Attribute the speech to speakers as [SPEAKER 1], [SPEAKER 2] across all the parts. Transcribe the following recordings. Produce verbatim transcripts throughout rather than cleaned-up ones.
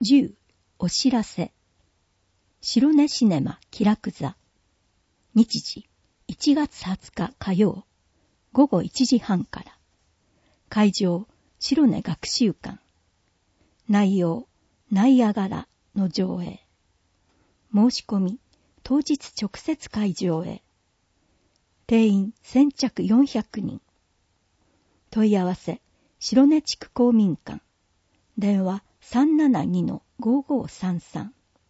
[SPEAKER 1] じゅうお知らせ。白根シネマ気楽座。日時いちがつはつか火曜ごごいちじはんから。会場白根学習館。内容ナイアガラの上映。申し込み当日直接会場へ。定員先着よんひゃくにん。問い合わせ白根地区公民館。電話 さんななにのごごさんさん。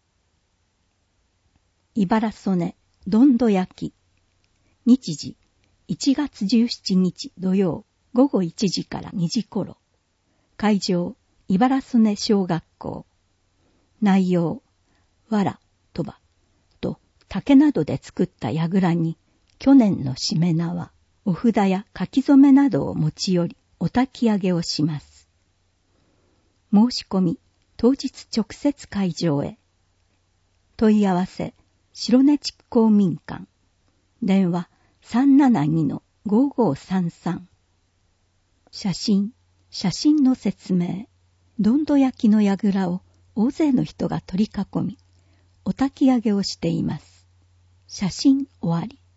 [SPEAKER 1] 茨曽根どんど焼き。日時いちがつじゅうしちにち土曜ごごいちじからにじ頃。会場茨曽根小学校。内容わら、とばと竹などで作った櫓に去年のしめ縄、お札や書き初めなどを持ち寄りお焚き上げをします。申し込み当日直接会場へ。問い合わせ白根地区公民館。電話 さんななにのごごさんさん。写真写真の説明。どんど焼きの櫓を大勢の人が取り囲みお焚き上げをしています。写真終わり。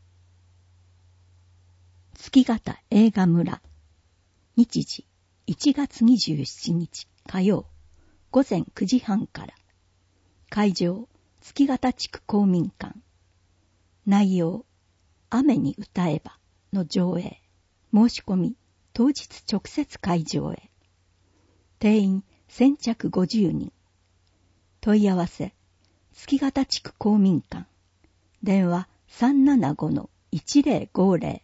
[SPEAKER 1] 月形映画村。日時いちがつにじゅうしちにち火曜ごぜんくじはんから。会場月形地区公民館。内容雨に歌えばの上映。申し込み当日直接会場へ。定員先着ごじゅうにん。問い合わせ月形地区公民館。電話 さんななごのいちぜろごぜろ。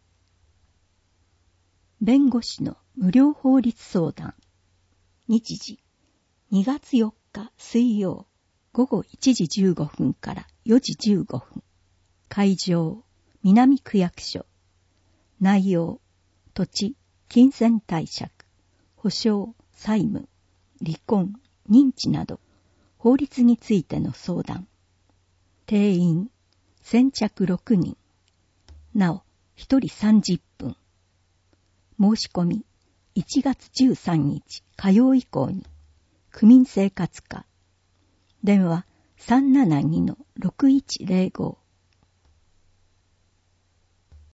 [SPEAKER 1] 弁護士の無料法律相談。日時にがつよっか水曜ごごいちじじゅうごふんからよじじゅうごふん。会場南区役所。内容土地、金銭貸借、保証、債務、離婚、認知など法律についての相談。定員先着ろくにん。なおひとりさんじゅっぷん。申し込みいちがつじゅうさんにち火曜以降に。区民生活課。電話 さんななにのろくいちぜろご。